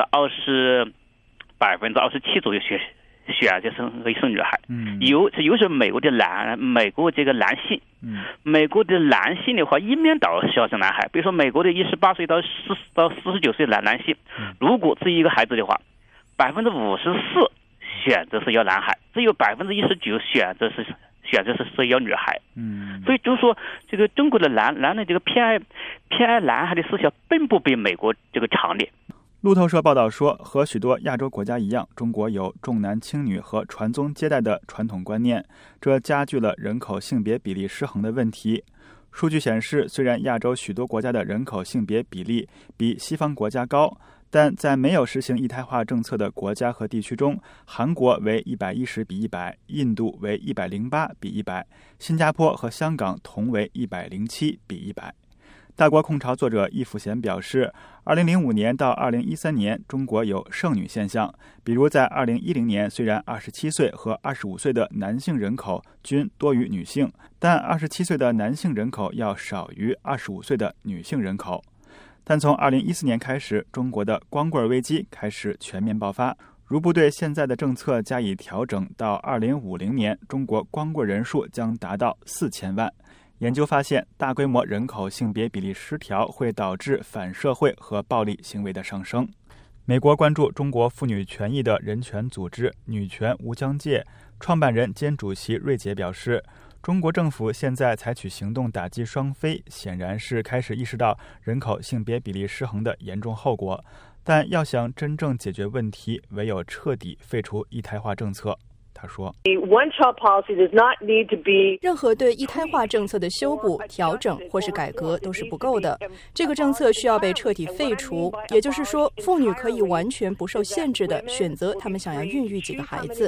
[SPEAKER 8] 27%左右选择生女孩。尤其是美国这个男性，美国的男性的话一面倒是要生男孩。比如说美国的18岁到49岁的男性，如果只一个孩子的话，54%选择是要男孩，只有19%选择是要女孩。所以就是说，这个中国的男人这个偏爱男孩的思想并不比美国这个强烈。
[SPEAKER 6] 路透社报道说，和许多亚洲国家一样，中国有重男轻女和传宗接代的传统观念，这加剧了人口性别比例失衡的问题。数据显示，虽然亚洲许多国家的人口性别比例比西方国家高，但在没有实行一胎化政策的国家和地区中，韩国为110比100，印度为108比100，新加坡和香港同为107比100。大国控朝作者易富贤表示，2005年到2013年，中国有剩女现象。比如在2010年，虽然27岁和25岁的男性人口均多于女性，但27岁的男性人口要少于25岁的女性人口。但从2014年开始，中国的光棍危机开始全面爆发。如不对现在的政策加以调整，到2050年，中国光棍人数将达到4000万。研究发现，大规模人口性别比例失调会导致反社会和暴力行为的上升。美国关注中国妇女权益的人权组织女权无疆界创办人兼主席瑞杰表示，中国政府现在采取行动打击双非，显然是开始意识到人口性别比例失衡的严重后果，但要想真正解决问题，唯有彻底废除一胎化政策。他说，
[SPEAKER 22] 任何对一胎化政策的修补、调整或是改革都是不够的。这个政策需要被彻底废除，也就是说，妇女可以完全不受限制地选择她们想要孕育几个孩子。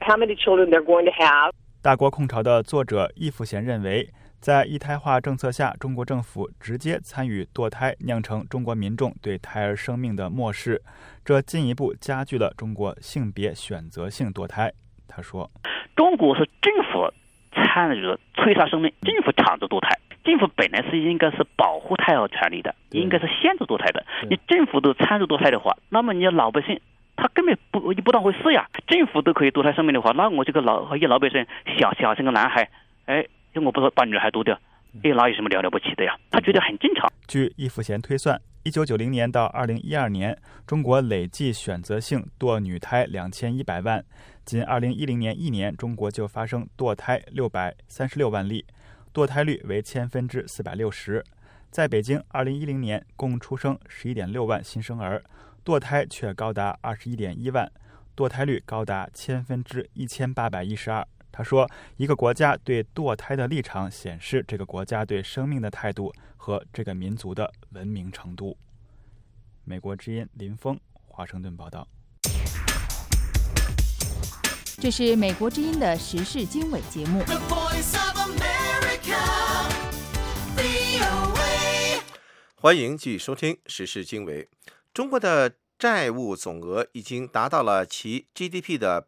[SPEAKER 6] 大国控朝的作者易富贤认为，在一胎化政策下，中国政府直接参与堕胎，酿成中国民众对胎儿生命的漠视，这进一步加剧了中国性别选择性堕胎。他说，
[SPEAKER 8] 中国是政府参与催杀生命，政府强制堕胎，政府本来是应该是保护胎儿权利的，应该是限制堕胎的。你政府都参与堕胎的话，那么你老百姓他根本不当回事呀。政府都可以堕胎生命的话，那我这个老百姓想生个男孩，我不是把女孩堕掉，哪有什么了不起的呀？他觉得很正常。
[SPEAKER 6] 据易富贤推算，1990年到2012年，中国累计选择性堕女胎2100万，仅2010年1年，中国就发生堕胎636万例，堕胎率为460%。在北京，2010年共出生11.6万新生儿，堕胎却高达21.1万，堕胎率高达1812%。 他说，一个国家对堕胎的立场显示这个国家对生命的态度和这个民族的文明程度。美国之音林峰，华盛顿报道。
[SPEAKER 9] 这是美国之音的时事经纬节目。
[SPEAKER 3] 欢迎继续收听时事经纬。中国的债务总额已经达到了其 GDP 的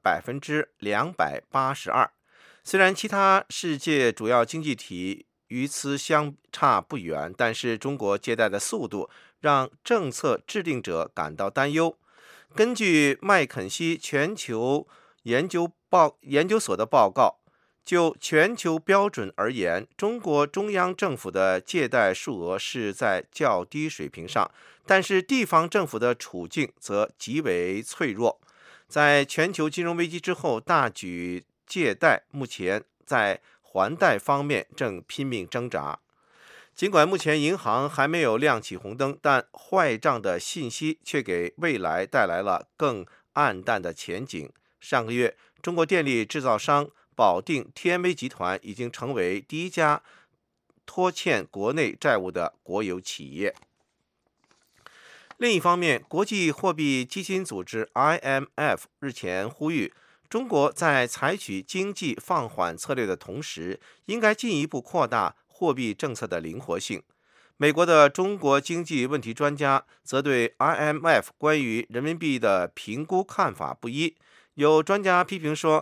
[SPEAKER 3] 282%。虽然其他世界主要经济体与此相差不远，但是中国借贷的速度让政策制定者感到担忧。根据麦肯锡全球研究所的报告，就全球标准而言，中国中央政府的借贷数额是在较低水平上，但是地方政府的处境则极为脆弱。在全球金融危机之后大举借贷，目前在还贷方面正拼命挣扎。尽管目前银行还没有亮起红灯，但坏账的信息却给未来带来了更暗淡的前景。上个月，中国电力制造商保定 TMA 集团已经成为第一家拖欠国内债务的国有企业。另一方面，国际货币基金组织 IMF 日前呼吁，中国在采取经济放缓策略的同时，应该进一步扩大货币政策的灵活性。美国的中国经济问题专家则对 IMF 关于人民币的评估看法不一。有专家批评说，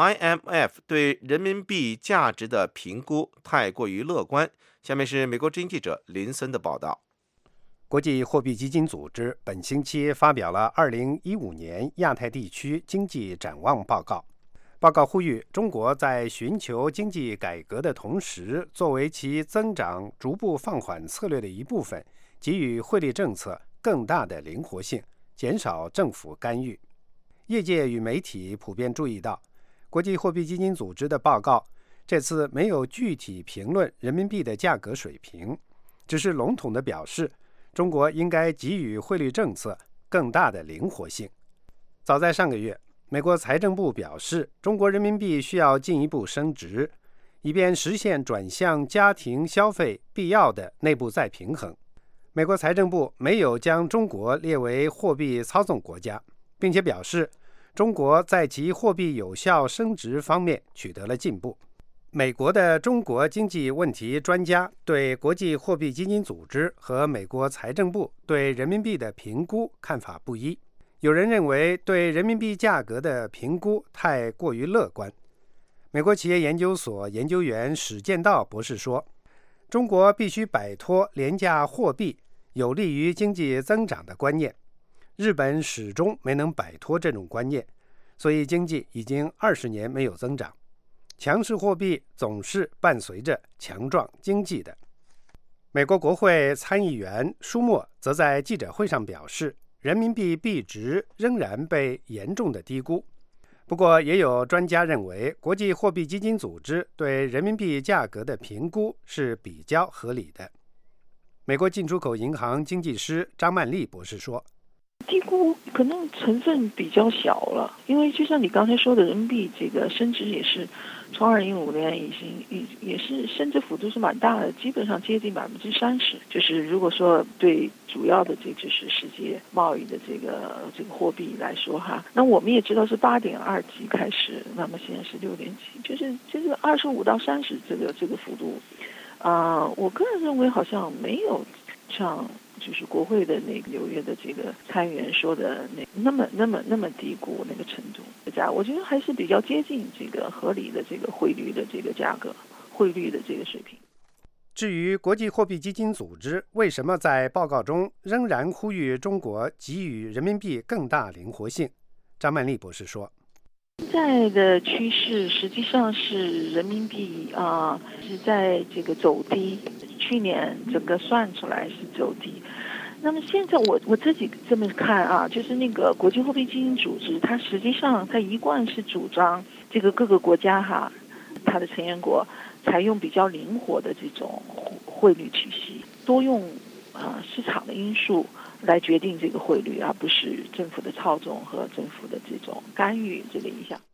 [SPEAKER 3] IMF 对人民币价值的评估太过于乐观。下面是美国之音记者林森的报道。
[SPEAKER 10] 国际货币基金组织本星期发表了2015年亚太地区经济展望报告。报告呼吁中国在寻求经济改革的同时，作为其增长逐步放缓策略的一部分，给予汇率政策更大的灵活性，减少政府干预。业界与媒体普遍注意到，国际货币基金组织的报告这次没有具体评论人民币的价格水平，只是笼统地表示中国应该给予汇率政策更大的灵活性。早在上个月，美国财政部表示，中国人民币需要进一步升值，以便实现转向家庭消费必要的内部再平衡。美国财政部没有将中国列为货币操纵国家，并且表示中国在其货币有效升值方面取得了进步。美国的中国经济问题专家对国际货币基金组织和美国财政部对人民币的评估看法不一。有人认为对人民币价格的评估太过于乐观。美国企业研究所研究员史建道博士说，中国必须摆脱廉价货币有利于经济增长的观念。日本始终没能摆脱这种观念，所以经济已经20年没有增长。强势货币总是伴随着强壮经济的。美国国会参议员舒默则在记者会上表示，人民币币值仍然被严重的低估。不过，也有专家认为，国际货币基金组织对人民币价格的评估是比较合理的。美国进出口银行经济师张曼丽博士说，
[SPEAKER 23] 低估可能成分比较小了，因为就像你刚才说的，人民币这个升值也是从2015年也是升值幅度是蛮大的，基本上接近30%。就是如果说对主要的这就是世界贸易的这个货币来说哈，那我们也知道是8.2几开始，那么现在是6.几，就是25到30这个幅度，我个人认为好像没有像就是国会的那个纽约的这个参议员说的那么低估那个程度，我觉得还是比较接近这个合理的这个汇率的这个价格，汇率的这个水平。
[SPEAKER 10] 至于国际货币基金组织为什么在报告中仍然呼吁中国给予人民币更大灵活性，张曼丽博士说，
[SPEAKER 23] 现在的趋势实际上是人民币是在这个走低，去年整个算出来是走低。那么现在我自己这么看就是那个国际货币基金组织，它实际上它一贯是主张这个各个国家它的成员国采用比较灵活的这种汇率体系，多用市场的因素来决定这个汇率，而不是政府的操纵和政府的这种干预这个影响。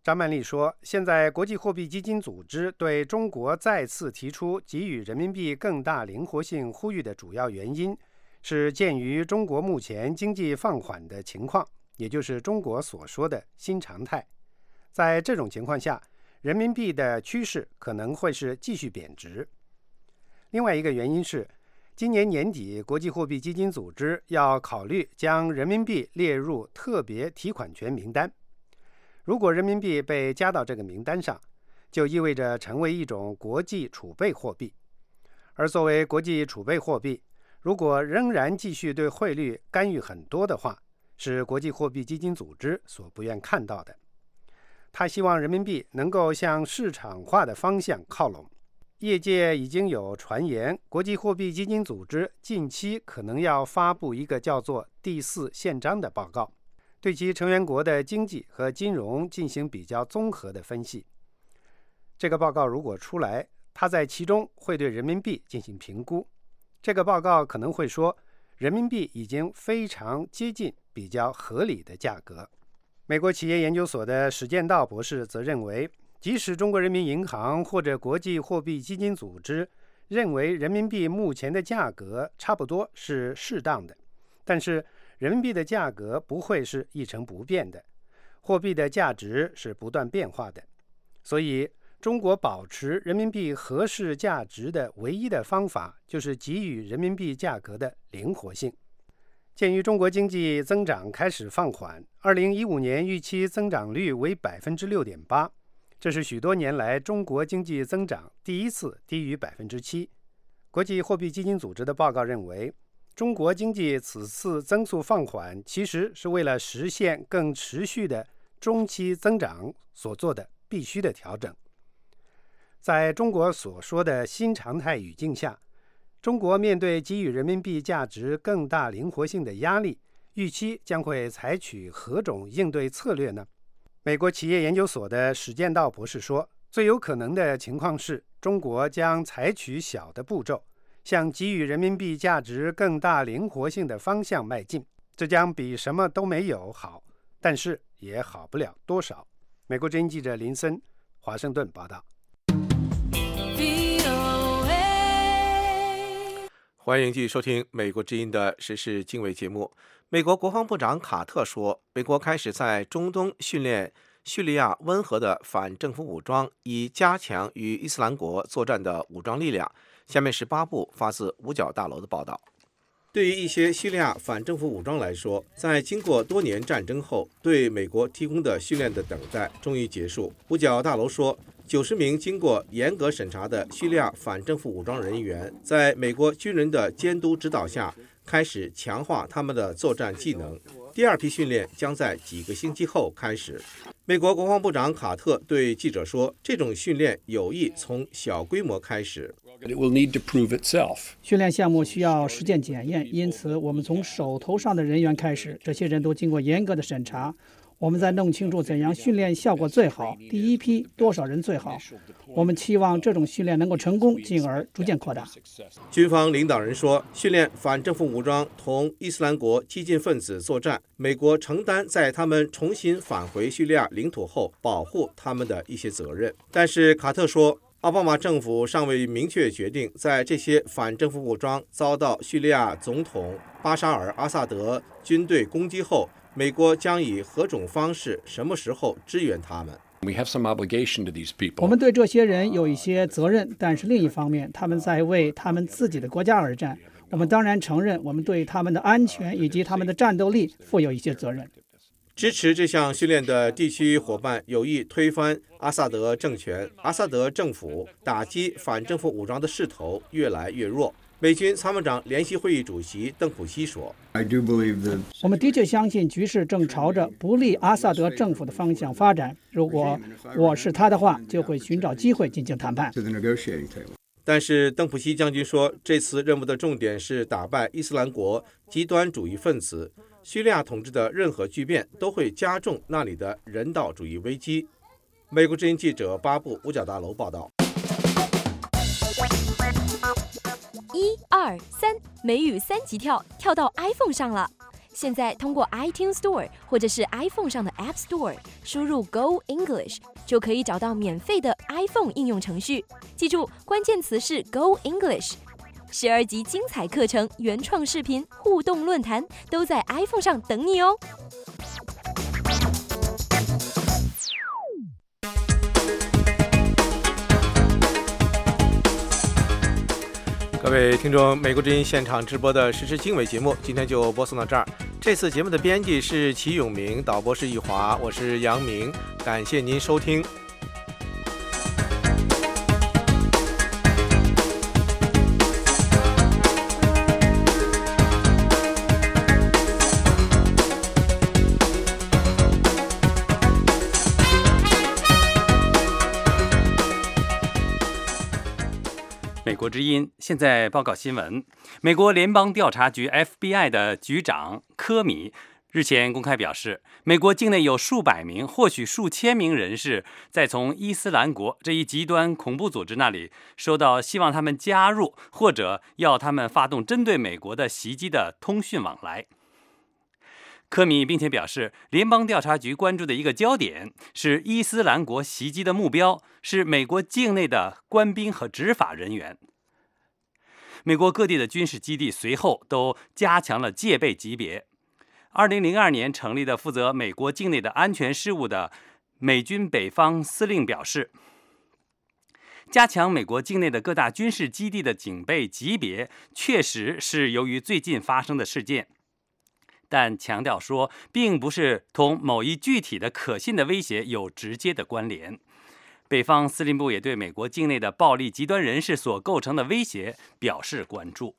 [SPEAKER 10] 张曼丽说，现在国际货币基金组织对中国再次提出给予人民币更大灵活性呼吁的主要原因是鉴于中国目前经济放缓的情况，也就是中国所说的新常态。在这种情况下，人民币的趋势可能会是继续贬值。另外一个原因是，今年年底国际货币基金组织要考虑将人民币列入特别提款权名单。如果人民币被加到这个名单上，就意味着成为一种国际储备货币。而作为国际储备货币，如果仍然继续对汇率干预很多的话，是国际货币基金组织所不愿看到的。他希望人民币能够向市场化的方向靠拢。业界已经有传言，国际货币基金组织近期可能要发布一个叫做第4宪章的报告，对其成员国的经济和金融进行比较综合的分析。这个报告如果出来，它在其中会对人民币进行评估。这个报告可能会说，人民币已经非常接近比较合理的价格。美国企业研究所的史建道博士则认为，即使中国人民银行或者国际货币基金组织认为人民币目前的价格差不多是适当的，但是人民币的价格不会是一成不变的，货币的价值是不断变化的。所以中国保持人民币合适价值的唯一的方法，就是给予人民币价格的灵活性。鉴于中国经济增长开始放缓，2015年预期增长率为 6.8%， 这是许多年来中国经济增长第一次低于 7%。 国际货币基金组织的报告认为，中国经济此次增速放缓其实是为了实现更持续的中期增长所做的必须的调整。在中国所说的新常态语境下，中国面对给予人民币价值更大灵活性的压力，预期将会采取何种应对策略呢？美国企业研究所的史建道博士说，最有可能的情况是，中国将采取小的步骤，向给予人民币价值更大灵活性的方向迈进。这将比什么都没有好，但是也好不了多少。美国之音记者林森，华盛顿报道。
[SPEAKER 3] 欢迎继续收听美国之音的时事经纬节目。美国国防部长卡特说，美国开始在中东训练叙利亚温和的反政府武装，以加强与伊斯兰国作战的武装力量。下面是8部发自五角大楼的报道。对于一些叙利亚反政府武装来说，在经过多年战争后，对美国提供的训练的等待终于结束。五角大楼说，90名经过严格审查的叙利亚反政府武装人员，在美国军人的监督指导下，开始强化他们的作战技能。第2批训练将在几个星期后开始。美国国防部长卡特对记者说，这种训练有意从小规模开始。
[SPEAKER 7] 训练项目需要实践检验，因此我们从手头上的人员开始，这些人都经过严格的审查。我们在弄清楚怎样训练效果最好，第1批多少人最好。我们期望这种训练能够成功，进而逐渐扩大。
[SPEAKER 3] 军方领导人说，训练反政府武装同伊斯兰国激进分子作战，美国承担在他们重新返回叙利亚领土后保护他们的一些责任。但是卡特说，奥巴马政府尚未明确决定，在这些反政府武装遭到叙利亚总统巴沙尔·阿萨德军队攻击后，美国将以何种方式、什么时候支援他们？
[SPEAKER 7] 我们对这些人有一些责任，但是另一方面，他们在为他们自己的国家而战。我们当然承认，我们对他们的安全以及他们的战斗力负有一些责任。
[SPEAKER 3] 支持这项训练的地区伙伴有意推翻阿萨德政权，阿萨德政府打击反政府武装的势头越来越弱。美军参谋长联席会议主席邓普西说，
[SPEAKER 7] 我们的确相信局势正朝着不利阿萨德政府的方向发展。如果我是他的话，就会寻找机会进行谈判。
[SPEAKER 3] 但是邓普西将军说，这次任务的重点是打败伊斯兰国极端主义分子。叙利亚统治的任何巨变都会加重那里的人道主义危机。美国之音记者8部五角大楼报道。
[SPEAKER 11] 1、2、3，美语3级跳，跳到 iPhone 上了。 现在通过 iTunes Store 或者是 iPhone 上的 App Store 输入 Go English 就可以找到免费的 iPhone 应用程序。记住，关键词是 Go English。12集精彩课程、原创视频、互动论坛都在 iPhone 上等你哦。
[SPEAKER 3] 各位听众，美国之音现场直播的时事经纬节目，今天就播送到这儿。这次节目的编辑是齐永明，导播是易华，我是杨明，感谢您收听。
[SPEAKER 13] 美国之音现在报告新闻。美国联邦调查局 FBI 的局长科米日前公开表示，美国境内有数百名，或许数千名人士在从伊斯兰国这一极端恐怖组织那里收到希望他们加入或者要他们发动针对美国的袭击的通讯往来。科米并且表示，联邦调查局关注的一个焦点是伊斯兰国袭击的目标是美国境内的官兵和执法人员。美国各地的军事基地随后都加强了戒备级别。2002年成立的负责美国境内的安全事务的美军北方司令表示，加强美国境内的各大军事基地的警备级别确实是由于最近发生的事件，但强调说并不是同某一具体的可信的威胁有直接的关联。北方司令部也对美国境内的暴力极端人士所构成的威胁表示关注。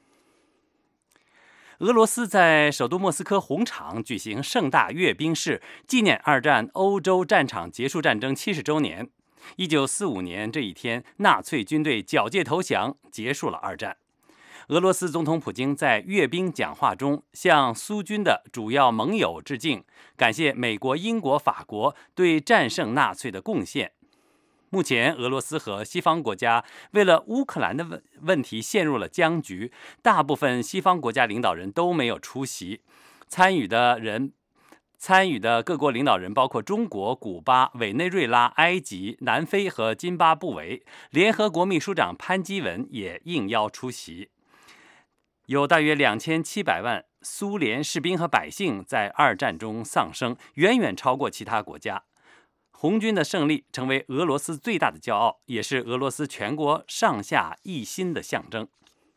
[SPEAKER 13] 俄罗斯在首都莫斯科红场举行盛大阅兵式，纪念二战欧洲战场结束战争70周年。1945年这一天，纳粹军队缴械投降，结束了二战。俄罗斯总统普京在阅兵讲话中向苏军的主要盟友致敬，感谢美国、英国、法国对战胜纳粹的贡献。目前，俄罗斯和西方国家为了乌克兰的问题陷入了僵局，大部分西方国家领导人都没有出席。参与的各国领导人包括中国、古巴、委内瑞拉、埃及、南非和津巴布韦。联合国秘书长潘基文也应邀出席。有大约2700万苏联士兵和百姓在二战中丧生，远远超过其他国家。红军的胜利成为俄罗斯最大的骄傲，也是俄罗斯全国上下一心的象征。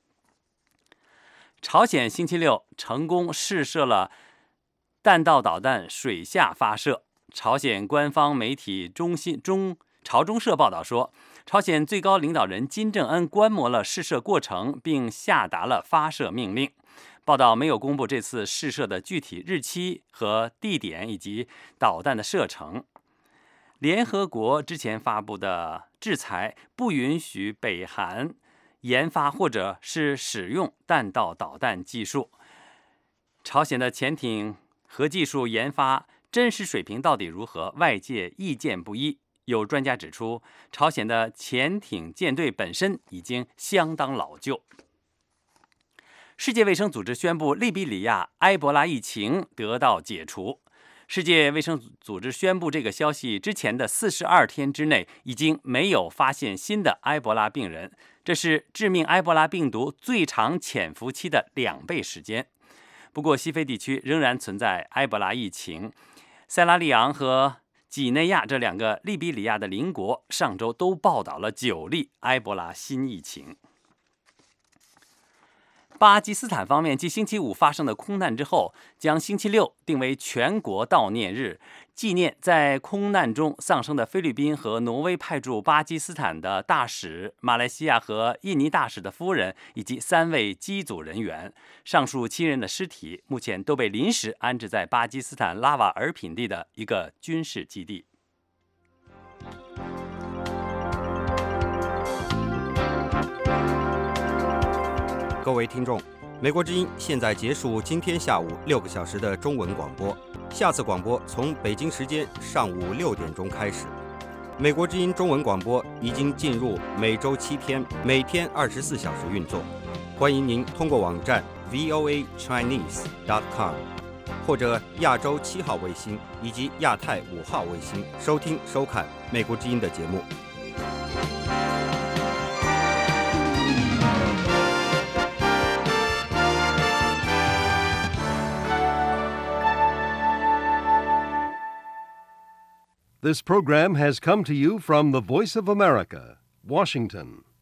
[SPEAKER 13] 朝鲜星期六成功试射了弹道导弹水下发射。朝鲜官方媒体朝中社报道说，朝鲜最高领导人金正恩观摩了试射过程，并下达了发射命令。报道没有公布这次试射的具体日期和地点以及导弹的射程。联合国之前发布的制裁不允许北韩研发或者是使用弹道导弹技术。朝鲜的潜艇核技术研发真实水平到底如何，外界意见不一。有专家指出，朝鲜的潜艇舰队本身已经相当老旧。世界卫生组织宣布利比里亚埃博拉疫情得到解除。世界卫生组织宣布这个消息之前的42天之内，已经没有发现新的埃博拉病人，这是致命埃博拉病毒最长潜伏期的2倍时间。不过，西非地区仍然存在埃博拉疫情。塞拉利昂和几内亚这2个利比里亚的邻国上周都报道了9例埃博拉新疫情。巴基斯坦方面继星期五发生的空难之后，将星期六定为全国悼念日，纪念在空难中丧生的菲律宾和挪威派驻巴基斯坦的大使、马来西亚和印尼大使的夫人以及3位机组人员。上述7人的尸体目前都被临时安置在巴基斯坦拉瓦尔品地的一个军事基地。
[SPEAKER 14] 各位听众，美国之音现在结束今天下午6个小时的中文广播，下次广播从北京时间上午6点钟开始。美国之音中文广播已经进入每周7天，每天24小时运作。欢迎您通过网站 voachinese.com， 或者亚洲7号卫星以及亚太5号卫星收听收看美国之音的节目。
[SPEAKER 5] This program has come to you from the Voice of America, Washington.